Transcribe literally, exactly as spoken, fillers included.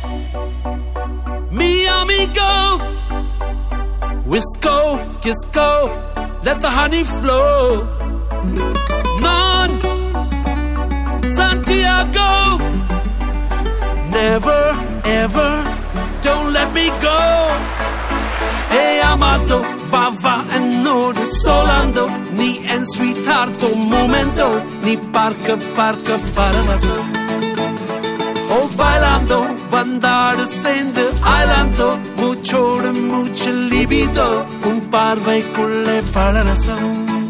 mi amigo. Wisco, Kisco, let the honey flow. Non, Santiago, never, ever, don't let me go. Hey, amato, va, va, and no desolando, ni en sweethearto momento, ni parque, parque, paramaso. Oh, bailando, bandar, sende, ailando, mucho de mucho libido, un par de culle para razón.